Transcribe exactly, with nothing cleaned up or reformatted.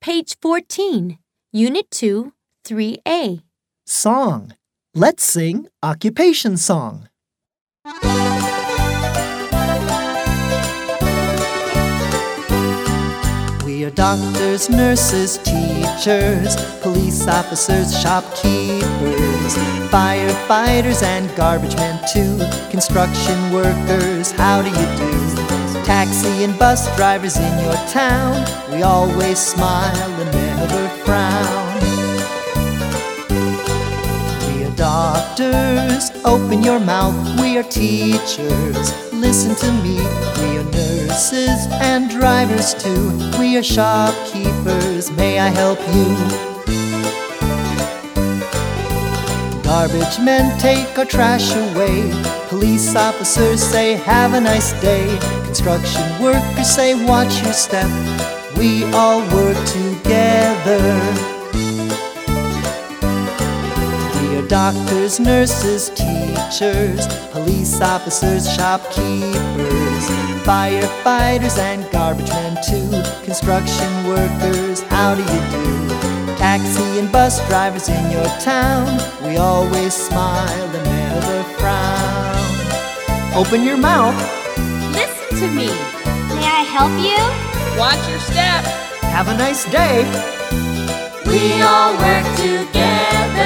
page fourteen, Unit two, three A. Song. Let's sing occupation song. We are doctors, nurses, teachers, police officers, shopkeepers, firefighters and garbage men too, construction workers, how do you do? Taxi and bus drivers in your town, we always smile and never frown. We are doctors, open your mouth, we are teachers, listen to me, we are nurses and drivers too, we are shopkeepers, may I help you? Garbage men take our trash away, police officers say have a nice day, construction workers say watch your step, we all work together. We are doctors, nurses, teachers, police officers, shopkeepers, firefighters and garbage men too, construction workers, how do you do? Taxi and bus drivers in your town, we always smile and never frown. Open your mouth. Listen to me. May I help you? Watch your step. Have a nice day. We all work together.